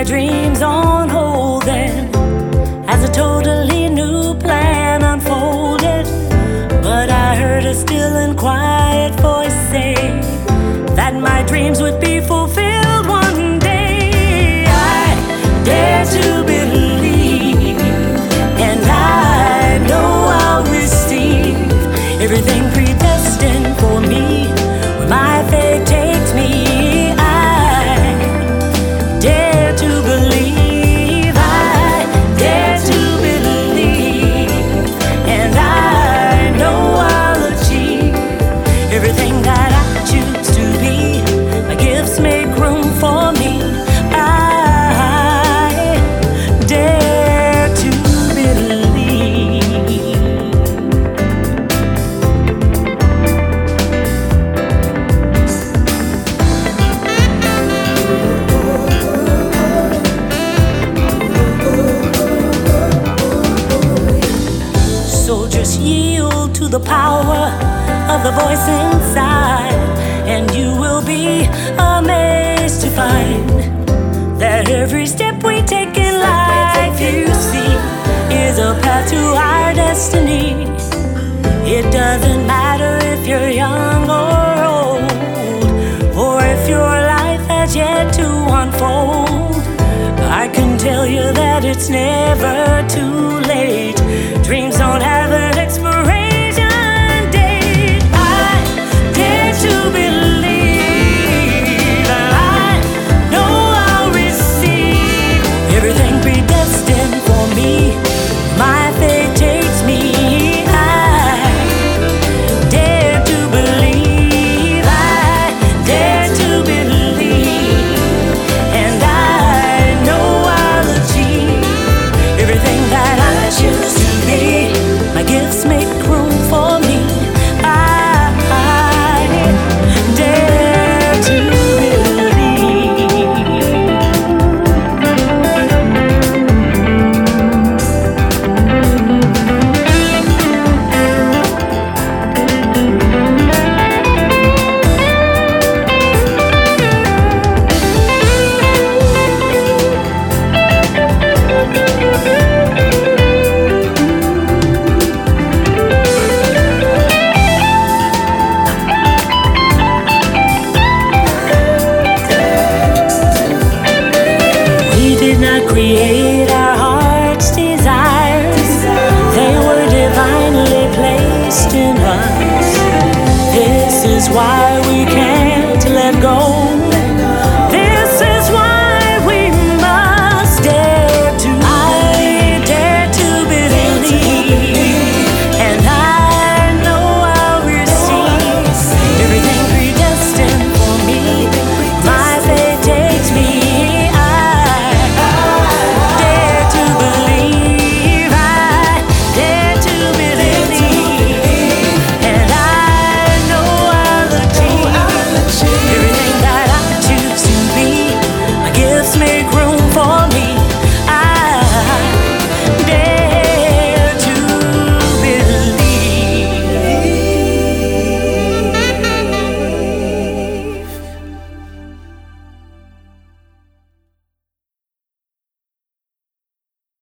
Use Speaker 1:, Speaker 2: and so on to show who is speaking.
Speaker 1: dreams on hold then, as a totally new plan unfolded. But I heard a still and quiet voice say that my dreams would be fulfilled one day. I dare to believe, and I know I'll receive everything predestined for me when my fate takes me. Everything that I choose to be, my gifts make room for me. I dare to believe. So just yield to the power of the voice inside, and you will be amazed to find that every step we take in life, you see, is a path to our destiny. It doesn't matter if you're young or old, or if your life has yet to unfold. I can tell you that it's never too late. Dreams don't have an expiration. My fate takes me. I dare to believe. I dare to believe, and I know I'll achieve everything that I choose to be. My gifts make room for me. I dare to believe. Create our heart's desires. They were divinely placed in us. This is why we can